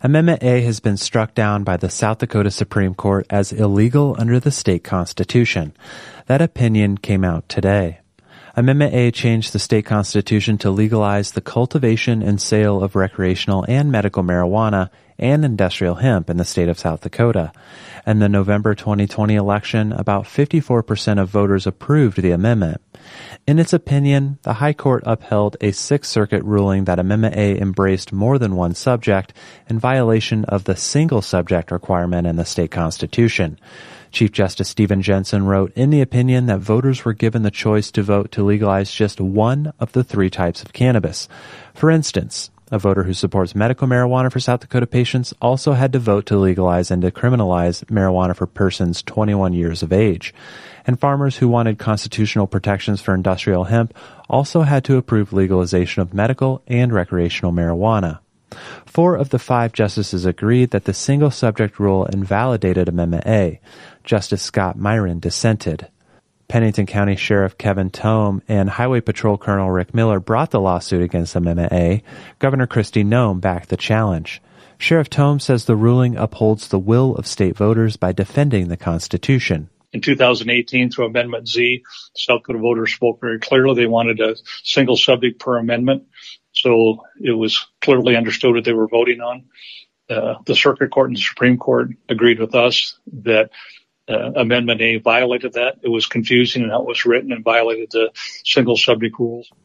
Amendment A has been struck down by the South Dakota Supreme Court as illegal under the state constitution. That opinion came out today. Amendment A changed the state constitution to legalize the cultivation and sale of recreational and medical marijuana and industrial hemp in the state of South Dakota. In the November 2020 election, about 54% of voters approved the amendment. In its opinion, the High Court upheld a Sixth Circuit ruling that Amendment A embraced more than one subject in violation of the single subject requirement in the state constitution. Chief Justice Stephen Jensen wrote in the opinion that voters were given the choice to vote to legalize just one of the three types of cannabis. For instance, a voter who supports medical marijuana for South Dakota patients also had to vote to legalize and decriminalize marijuana for persons 21 years of age. And farmers who wanted constitutional protections for industrial hemp also had to approve legalization of medical and recreational marijuana. 4 of the 5 justices agreed that the single subject rule invalidated Amendment A. Justice Scott Myron dissented. Pennington County Sheriff Kevin Tome and Highway Patrol Colonel Rick Miller brought the lawsuit against Amendment A. Governor Kristi Noem backed the challenge. Sheriff Tome says the ruling upholds the will of state voters by defending the Constitution. In 2018, through Amendment Z, South Dakota voters spoke very clearly. They wanted a single subject per amendment. So it was clearly understood what they were voting on. The Circuit Court and the Supreme Court agreed with us that Amendment A violated that. It was confusing in how it was written and violated the single subject rules.